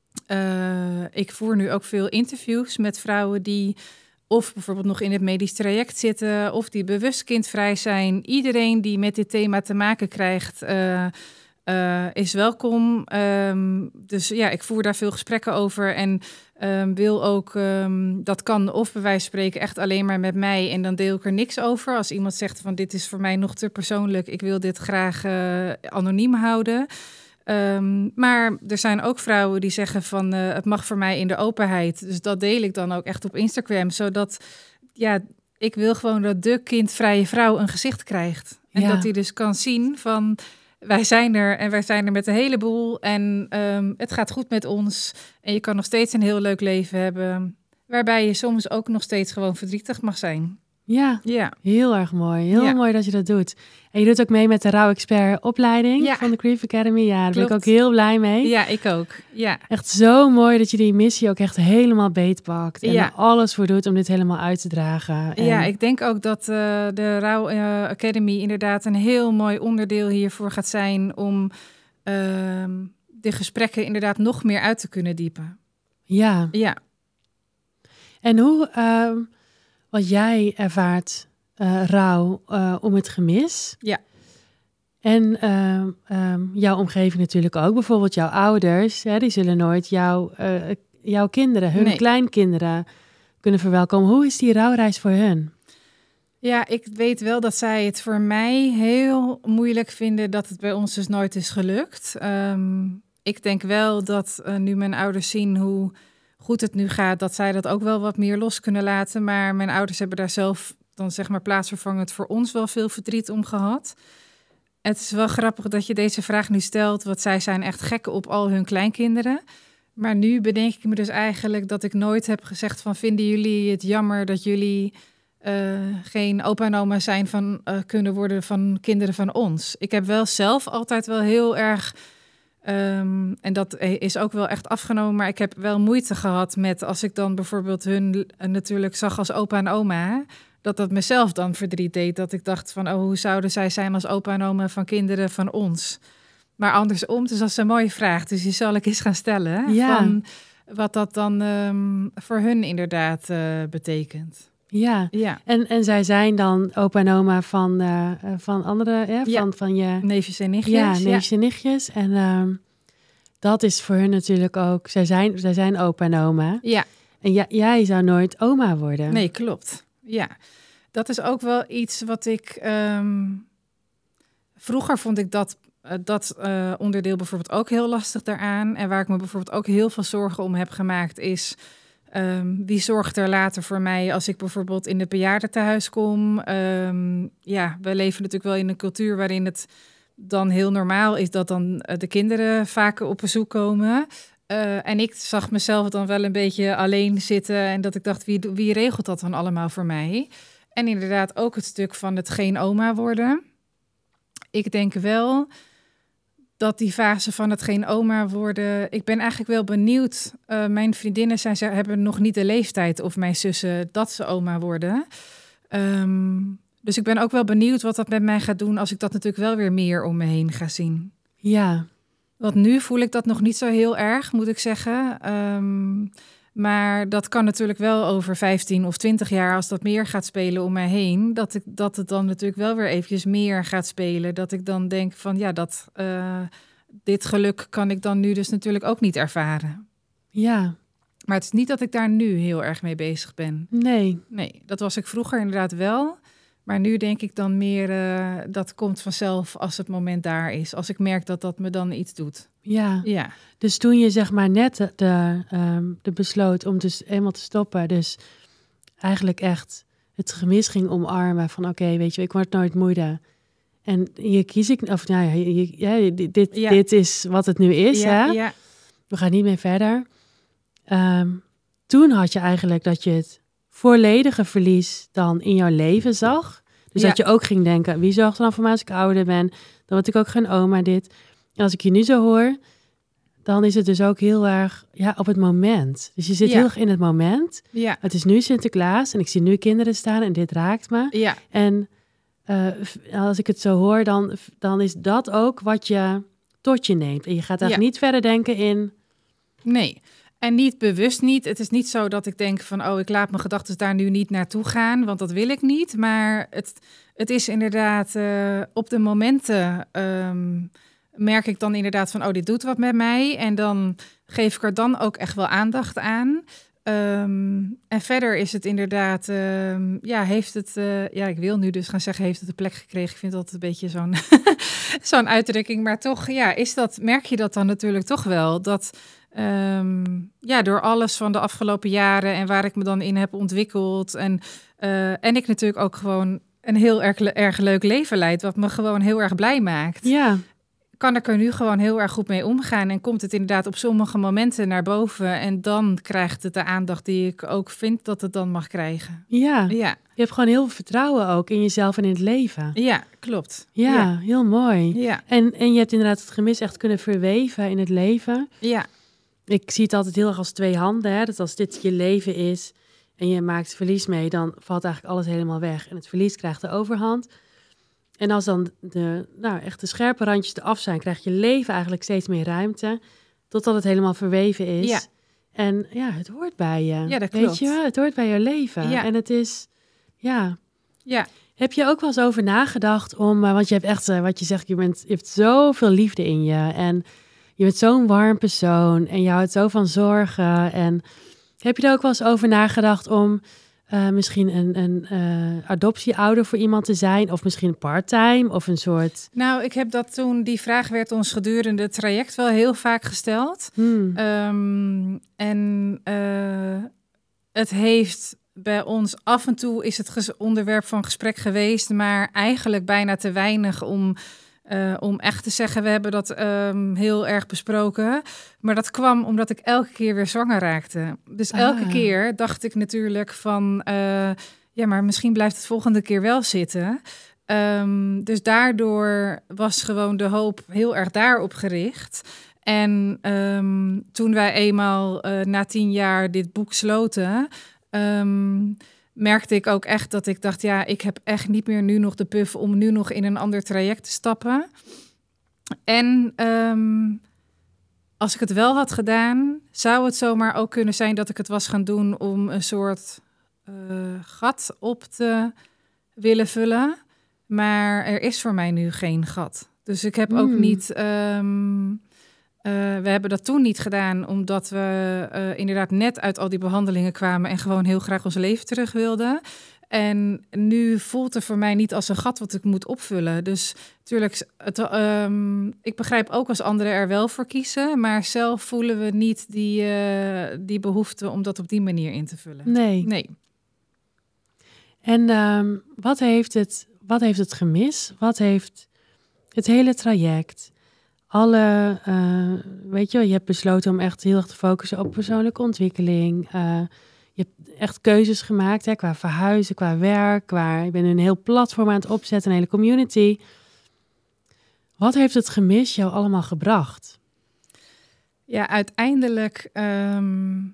Uh, ik voer nu ook veel interviews met vrouwen die of bijvoorbeeld nog in het medisch traject zitten, of die bewust kindvrij zijn. Iedereen die met dit thema te maken krijgt, uh, uh, is welkom. Um, dus ja, ik voer daar veel gesprekken over en um, wil ook, um, dat kan of bij wijze van spreken echt alleen maar met mij en dan deel ik er niks over. Als iemand zegt van dit is voor mij nog te persoonlijk, ik wil dit graag uh, anoniem houden. Um, maar er zijn ook vrouwen die zeggen van uh, het mag voor mij in de openheid. Dus dat deel ik dan ook echt op Instagram. Zodat, ja, ik wil gewoon dat de kindvrije vrouw een gezicht krijgt. En ja. dat hij dus kan zien van wij zijn er en wij zijn er met een heleboel. En um, het gaat goed met ons. En je kan nog steeds een heel leuk leven hebben. Waarbij je soms ook nog steeds gewoon verdrietig mag zijn. Ja, ja, heel erg mooi. Heel ja. mooi dat je dat doet. En je doet ook mee met de Rouw-expert opleiding ja. van de Grief Academy. Ja, daar Klopt. ben ik ook heel blij mee. Ja, ik ook. Ja. Echt zo mooi dat je die missie ook echt helemaal beetpakt. En ja. er alles voor doet om dit helemaal uit te dragen. En ja, ik denk ook dat uh, de Rouw uh, Academy inderdaad een heel mooi onderdeel hiervoor gaat zijn om uh, de gesprekken inderdaad nog meer uit te kunnen diepen. Ja. Ja. En hoe... Uh, wat jij ervaart uh, rouw uh, om het gemis. Ja. En uh, um, jouw omgeving natuurlijk ook. Bijvoorbeeld jouw ouders. Hè, die zullen nooit jouw, uh, jouw kinderen, hun nee. kleinkinderen kunnen verwelkomen. Hoe is die rouwreis voor hun? Ja, ik weet wel dat zij het voor mij heel moeilijk vinden dat het bij ons dus nooit is gelukt. Um, ik denk wel dat uh, nu mijn ouders zien hoe goed het nu gaat, dat zij dat ook wel wat meer los kunnen laten. Maar mijn ouders hebben daar zelf dan zeg maar plaatsvervangend voor ons wel veel verdriet om gehad. Het is wel grappig dat je deze vraag nu stelt, want zij zijn echt gek op al hun kleinkinderen. Maar nu bedenk ik me dus eigenlijk dat ik nooit heb gezegd van, vinden jullie het jammer dat jullie uh, geen opa en oma zijn van uh, kunnen worden van kinderen van ons. Ik heb wel zelf altijd wel heel erg, um, en dat is ook wel echt afgenomen, maar ik heb wel moeite gehad met als ik dan bijvoorbeeld hun uh, natuurlijk zag als opa en oma, dat dat mezelf dan verdriet deed. Dat ik dacht van, oh, hoe zouden zij zijn als opa en oma van kinderen van ons? Maar andersom, dus dat is een mooie vraag. Dus die zal ik eens gaan stellen. Ja. Van wat dat dan um, voor hun inderdaad uh, betekent. Ja, ja. En, en zij zijn dan opa en oma van, uh, van andere, ja, van, ja. van je... Neefjes en nichtjes. Ja, neefjes en nichtjes. En um, dat is voor hun natuurlijk ook... Zij zijn, zij zijn opa en oma. Ja. En j- jij zou nooit oma worden. Nee, klopt. Ja, dat is ook wel iets wat ik... Um, vroeger vond ik dat... Dat uh, onderdeel bijvoorbeeld ook heel lastig daaraan. En waar ik me bijvoorbeeld ook heel veel zorgen om heb gemaakt is... Um, wie zorgt er later voor mij als ik bijvoorbeeld in het bejaardentehuis kom? Um, ja, we leven natuurlijk wel in een cultuur waarin het dan heel normaal is... dat dan uh, de kinderen vaker op bezoek komen. Uh, en ik zag mezelf dan wel een beetje alleen zitten... en dat ik dacht, wie, wie regelt dat dan allemaal voor mij? En inderdaad ook het stuk van het geen oma worden. Ik denk wel... dat die fase van het geen oma worden... Ik ben eigenlijk wel benieuwd. Uh, mijn vriendinnen zijn, ze hebben nog niet de leeftijd... of mijn zussen dat ze oma worden. Um, dus ik ben ook wel benieuwd wat dat met mij gaat doen... als ik dat natuurlijk wel weer meer om me heen ga zien. Ja. Want nu voel ik dat nog niet zo heel erg, moet ik zeggen. Um, maar dat kan natuurlijk wel over vijftien of twintig jaar... als dat meer gaat spelen om mij heen... dat, ik, dat het dan natuurlijk wel weer eventjes meer gaat spelen. Dat ik dan denk van ja, dat, uh, dit geluk kan ik dan nu dus natuurlijk ook niet ervaren. Ja. Maar het is niet dat ik daar nu heel erg mee bezig ben. Nee. Nee, dat was ik vroeger inderdaad wel... Maar nu denk ik dan meer, uh, dat komt vanzelf als het moment daar is. Als ik merk dat dat me dan iets doet. Ja. Ja. Dus toen je zeg maar net de, de, um, de besloot om dus eenmaal te stoppen. Dus eigenlijk echt het gemis ging omarmen. Van oké, okay, weet je, ik word nooit moeder. En hier kies ik, of nou ja, je, ja dit, ja. dit is wat het nu is. Ja, hè? ja. We gaan niet meer verder. Um, toen had je eigenlijk dat je het volledige verlies dan in jouw leven zag. Dus ja. dat je ook ging denken, wie zorgt er dan voor mij als ik ouder ben? Dan word ik ook geen oma, dit. En als ik je nu zo hoor, dan is het dus ook heel erg ja, op het moment. Dus je zit ja. heel erg in het moment. Ja. Het is nu Sinterklaas en ik zie nu kinderen staan en dit raakt me. Ja. En uh, als ik het zo hoor, dan, dan is dat ook wat je tot je neemt. En je gaat eigenlijk ja. niet verder denken in... Nee. En niet bewust niet. Het is niet zo dat ik denk van... oh, ik laat mijn gedachten daar nu niet naartoe gaan... want dat wil ik niet. Maar het, het is inderdaad... Uh, op de momenten um, merk ik dan inderdaad van... oh, dit doet wat met mij. En dan geef ik er dan ook echt wel aandacht aan. Um, en verder is het inderdaad... Um, ja, heeft het... Uh, ja, ik wil nu dus gaan zeggen... heeft het een plek gekregen. Ik vind dat een beetje zo'n, zo'n uitdrukking. Maar toch, ja, is dat, merk je dat dan natuurlijk toch wel... dat... Um, ja, door alles van de afgelopen jaren en waar ik me dan in heb ontwikkeld. En, uh, en ik natuurlijk ook gewoon een heel erg, erg leuk leven leid, wat me gewoon heel erg blij maakt. Ja. Kan ik er nu gewoon heel erg goed mee omgaan en komt het inderdaad op sommige momenten naar boven. En dan krijgt het de aandacht die ik ook vind dat het dan mag krijgen. Ja, ja. Je hebt gewoon heel veel vertrouwen ook in jezelf en in het leven. Ja, klopt. Ja, ja. Heel mooi. Ja. En, en je hebt inderdaad het gemis echt kunnen verweven in het leven. Ja. Ik zie het altijd heel erg als twee handen. Hè? Dat als dit je leven is en je maakt verlies mee, dan valt eigenlijk alles helemaal weg. En het verlies krijgt de overhand. En als dan de, nou, echt de scherpe randjes eraf zijn, krijgt je leven eigenlijk steeds meer ruimte. Totdat het helemaal verweven is. Ja. En ja, het hoort bij je. Ja, dat Weet klopt. je wel? Het hoort bij je leven. Ja. En het is, ja... Ja. Heb je ook wel eens over nagedacht om... Want je hebt echt, wat je zegt, je, bent, je hebt zoveel liefde in je. En je bent zo'n warm persoon. En je houdt zo van zorgen. En heb je er ook wel eens over nagedacht om uh, misschien een, een uh, adoptieouder voor iemand te zijn? Of misschien part-time of een soort... Nou, ik heb dat toen, die vraag werd ons gedurende het traject wel heel vaak gesteld. Hmm. Um, en uh, het heeft bij ons af en toe is het ges- onderwerp van gesprek geweest, maar eigenlijk bijna te weinig om... Uh, om echt te zeggen, we hebben dat um, heel erg besproken. Maar dat kwam omdat ik elke keer weer zwanger raakte. Dus ah. elke keer dacht ik natuurlijk van... Uh, ja, maar misschien blijft het volgende keer wel zitten. Um, dus daardoor was gewoon de hoop heel erg daarop gericht. En um, toen wij eenmaal uh, na tien jaar dit boek sloten... Um, merkte ik ook echt dat ik dacht, ja, ik heb echt niet meer nu nog de puff om nu nog in een ander traject te stappen. En um, als ik het wel had gedaan, zou het zomaar ook kunnen zijn dat ik het was gaan doen om een soort uh, gat op te willen vullen. Maar er is voor mij nu geen gat. Dus ik heb mm. ook niet... Um, Uh, we hebben dat toen niet gedaan, omdat we uh, inderdaad net uit al die behandelingen kwamen en gewoon heel graag ons leven terug wilden. En nu voelt het voor mij niet als een gat wat ik moet opvullen. Dus natuurlijk, het, um, ik begrijp ook als anderen er wel voor kiezen, maar zelf voelen we niet die, uh, die behoefte om dat op die manier in te vullen. Nee. nee. En um, wat heeft het, wat heeft het gemis? Wat heeft het hele traject... Alle, uh, weet je, je hebt besloten om echt heel erg te focussen op persoonlijke ontwikkeling. Uh, je hebt echt keuzes gemaakt, hè, qua verhuizen, qua werk, qua, je bent een heel platform aan het opzetten, een hele community. Wat heeft het gemis jou allemaal gebracht? Ja, uiteindelijk, um,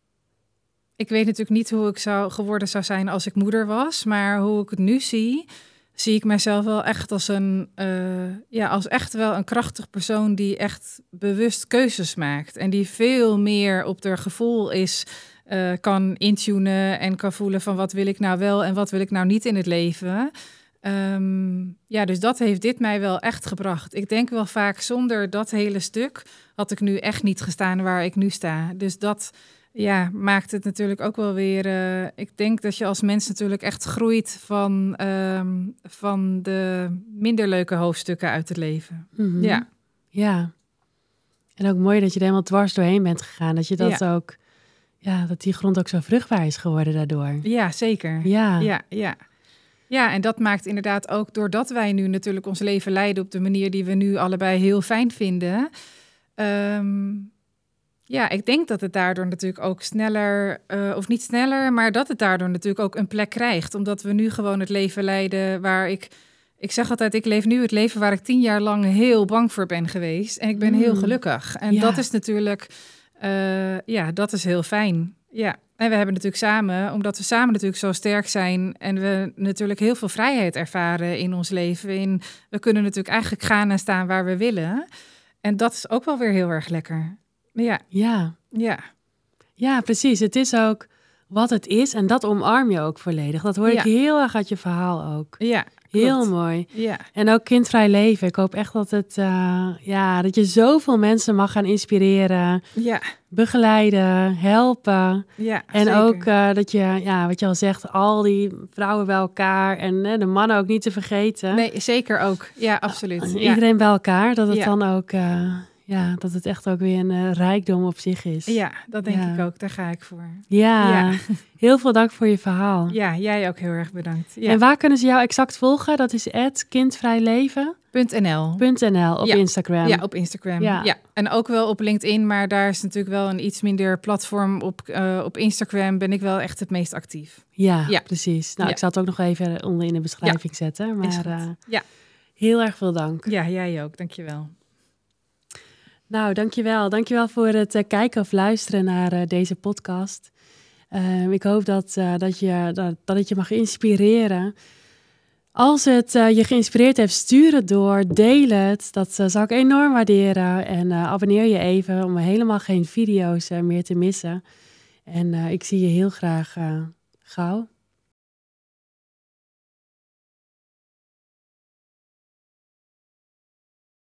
ik weet natuurlijk niet hoe ik zou geworden zou zijn als ik moeder was, maar hoe ik het nu zie... zie ik mijzelf wel echt als een, uh, ja, als echt wel een krachtig persoon die echt bewust keuzes maakt. En die veel meer op haar gevoel is, uh, kan intunen en kan voelen van wat wil ik nou wel en wat wil ik nou niet in het leven. Um, ja, dus dat heeft dit mij wel echt gebracht. Ik denk wel vaak zonder dat hele stuk had ik nu echt niet gestaan waar ik nu sta. Dus dat... Ja, maakt het natuurlijk ook wel weer... Uh, ik denk dat je als mens natuurlijk echt groeit van, um, van de minder leuke hoofdstukken uit het leven. Mm-hmm. Ja. Ja. En ook mooi dat je er helemaal dwars doorheen bent gegaan. Dat je dat ja. ook... Ja, dat die grond ook zo vruchtbaar is geworden daardoor. Ja, zeker. Ja. Ja, ja. Ja, en dat maakt inderdaad ook... doordat wij nu natuurlijk ons leven leiden op de manier die we nu allebei heel fijn vinden... Um, Ja, ik denk dat het daardoor natuurlijk ook sneller, uh, of niet sneller, maar dat het daardoor natuurlijk ook een plek krijgt. Omdat we nu gewoon het leven leiden waar ik, ik zeg altijd, ik leef nu het leven waar ik tien jaar lang heel bang voor ben geweest. En ik ben mm. heel gelukkig. En ja. dat is natuurlijk, uh, ja, dat is heel fijn. Ja, en we hebben natuurlijk samen, omdat we samen natuurlijk zo sterk zijn en we natuurlijk heel veel vrijheid ervaren in ons leven. In, we kunnen natuurlijk eigenlijk gaan en staan waar we willen. En dat is ook wel weer heel erg lekker. Ja. Ja. Ja. Ja, precies. Het is ook wat het is en dat omarm je ook volledig. Dat hoor ik ja. heel erg uit je verhaal ook. Ja, heel klopt. mooi. Ja. En ook kindvrij leven. Ik hoop echt dat het, uh, ja, dat je zoveel mensen mag gaan inspireren, ja. begeleiden, helpen. Ja, en zeker. ook uh, dat je, ja, wat je al zegt, al die vrouwen bij elkaar en uh, de mannen ook niet te vergeten. Nee, zeker ook. Ja, absoluut. Uh, ja. Iedereen bij elkaar, dat het ja. dan ook... Uh, Ja, dat het echt ook weer een uh, rijkdom op zich is. Ja, dat denk ja. ik ook. Daar ga ik voor. Ja, ja, heel veel dank voor je verhaal. Ja, jij ook heel erg bedankt. Ja. En waar kunnen ze jou exact volgen? Dat is at kindvrijleven punt n l .nl op ja. Instagram. Ja, op Instagram. Ja. ja. En ook wel op LinkedIn, maar daar is natuurlijk wel een iets minder platform. Op, uh, op Instagram ben ik wel echt het meest actief. Ja, ja. precies. Nou, ja. ik zal het ook nog even onder in de beschrijving ja. zetten. Maar uh, ja. heel erg veel dank. Ja, jij ook. Dankjewel. Nou, dankjewel. Dankjewel voor het uh, kijken of luisteren naar uh, deze podcast. Uh, ik hoop dat, uh, dat, je, dat, dat het je mag inspireren. Als het uh, je geïnspireerd heeft, stuur het door, deel het. Dat uh, zou ik enorm waarderen. En uh, abonneer je even om helemaal geen video's uh, meer te missen. En uh, ik zie je heel graag uh, gauw.